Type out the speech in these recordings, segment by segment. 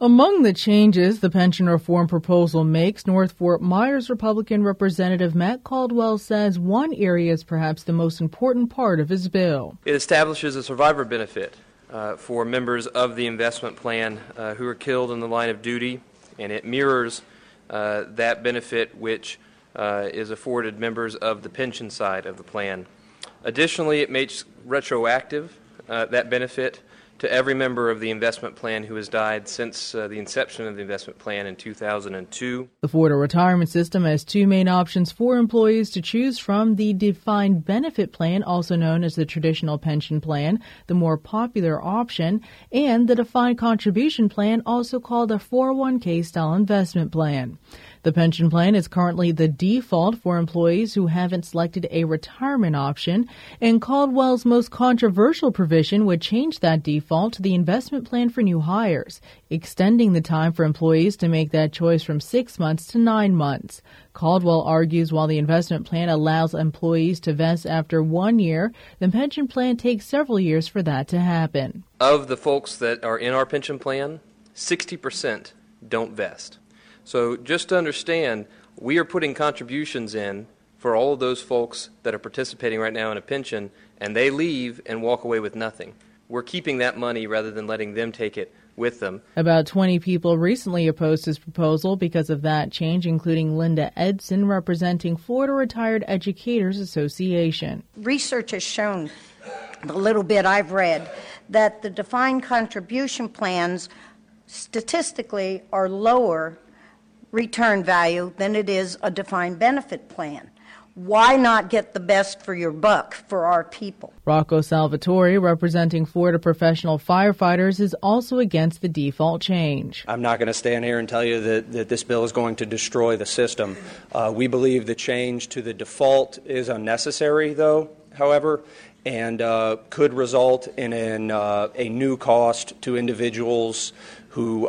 Among the changes the pension reform proposal makes, North Fort Myers Republican Representative Matt Caldwell says one area is perhaps the most important part of his bill. It establishes a survivor benefit for members of the investment plan who are killed in the line of duty, and it mirrors that benefit which is afforded members of the pension side of the plan. Additionally, it makes retroactive that benefit to every member of the investment plan who has died since the inception of the investment plan in 2002. The Florida retirement system has two main options for employees to choose from: the defined benefit plan, also known as the traditional pension plan, the more popular option, and the defined contribution plan, also called a 401k style investment plan. The pension plan is currently the default for employees who haven't selected a retirement option, and Caldwell's most controversial provision would change that default to the investment plan for new hires, extending the time for employees to make that choice from 6 months to 9 months. Caldwell argues while the investment plan allows employees to vest after 1 year, the pension plan takes several years for that to happen. Of the folks that are in our pension plan, 60% don't vest. So just to understand, we are putting contributions in for all of those folks that are participating right now in a pension, and they leave and walk away with nothing. We're keeping that money rather than letting them take it with them. About 20 people recently opposed his proposal because of that change, including Linda Edson, representing Florida Retired Educators Association. Research has shown, the little bit I've read, that the defined contribution plans statistically are lower return value than it is a defined benefit plan. Why not get the best for your buck for our people? Rocco Salvatore, representing Florida Professional Firefighters, is also against the default change. I'm not going to stand here and tell you that this bill is going to destroy the system. We believe the change to the default is unnecessary, though, however, and could result in a new cost to individuals who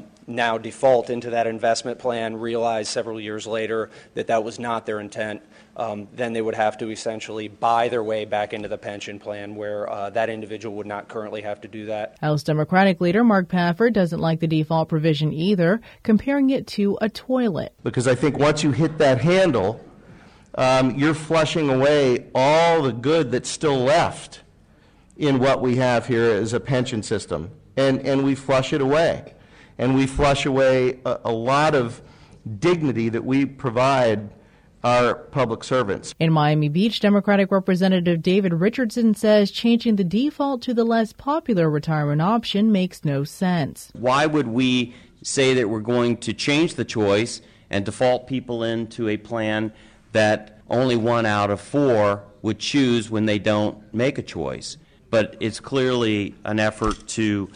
now default into that investment plan, realize several years later that was not their intent. Then they would have to essentially buy their way back into the pension plan, where that individual would not currently have to do that. House Democratic leader Mark Pafford doesn't like the default provision either, comparing it to a toilet. Because I think once you hit that handle, you're flushing away all the good that's still left in what we have here as a pension system. And we flush it away. And we flush away a lot of dignity that we provide our public servants. In Miami Beach, Democratic Representative David Richardson says changing the default to the less popular retirement option makes no sense. Why would we say that we're going to change the choice and default people into a plan that only 1 out of 4 would choose when they don't make a choice? But it's clearly an effort to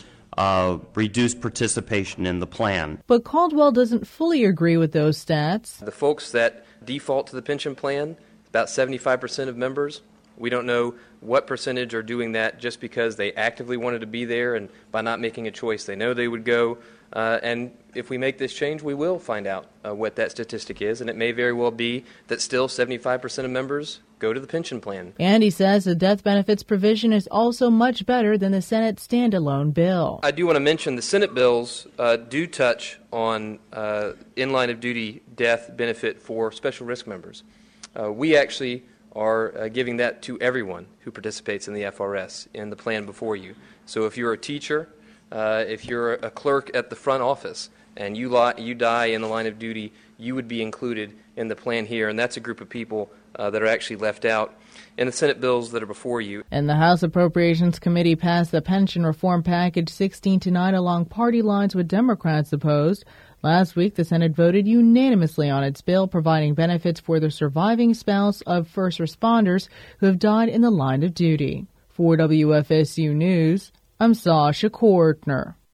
reduce participation in the plan. But Caldwell doesn't fully agree with those stats. The folks that default to the pension plan, about 75% of members. We don't know what percentage are doing that just because they actively wanted to be there, and by not making a choice they know they would go. And if we make this change, we will find out what that statistic is, and it may very well be that still 75% of members go to the pension plan. And he says the death benefits provision is also much better than the Senate standalone bill. I do want to mention the Senate bills do touch on in-line of duty death benefit for special risk members. We actually are giving that to everyone who participates in the FRS in the plan before you. So if you're a teacher, if you're a clerk at the front office and you die in the line of duty, you would be included in the plan here, and that's a group of people that are actually left out in the Senate bills that are before you. And the House Appropriations Committee passed the pension reform package 16-9 along party lines, with Democrats opposed. Last week, the Senate voted unanimously on its bill providing benefits for the surviving spouse of first responders who have died in the line of duty. For WFSU News, I'm Sasha Kortner.